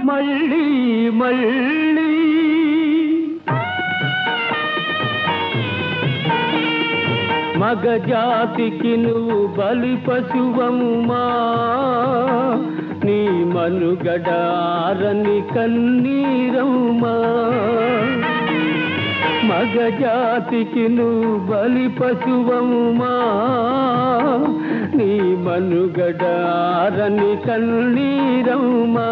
మళ్ళీ మళ్ళీ మగజాతికి నువ్వు బలి పశువమ్మా నీ మనుగడారని కన్నీరమ్మా మగజాతికి నువ్వు బలి పశువమ్మా నీ మనుగడారని కన్నీరమ్మా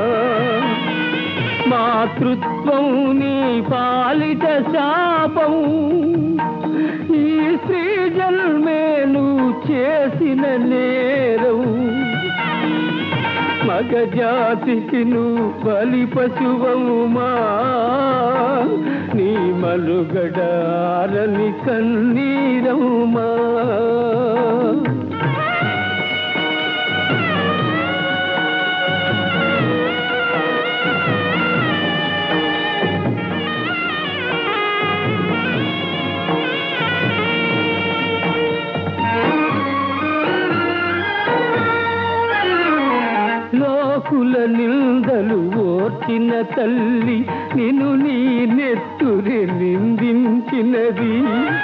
మాతృత్వం నీ పాలిట శాపం ఈ స్త్రీ జన్మేను చేసిన నేరం మగజాతికి నువ్వు బలి పశువమ్మా నీ మనుగడారని కన్నీరమ్మా లోకుల నిందలు ఓర్చిన తల్లి నిన్ను నీ నెత్తురి నిందించినది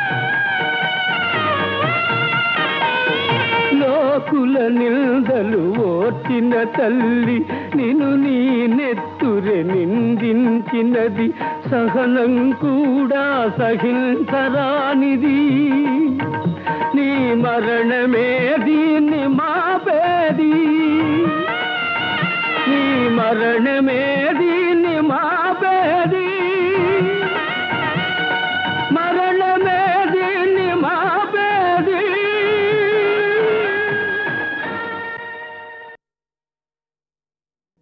లోకుల నిందలు ఓర్చిన తల్లి నిన్ను నీ నెత్తురి నిందించినది సహనం కూడా సహించరానిది నీ మరణమే దీన్ని మాపేది నీ మరణమే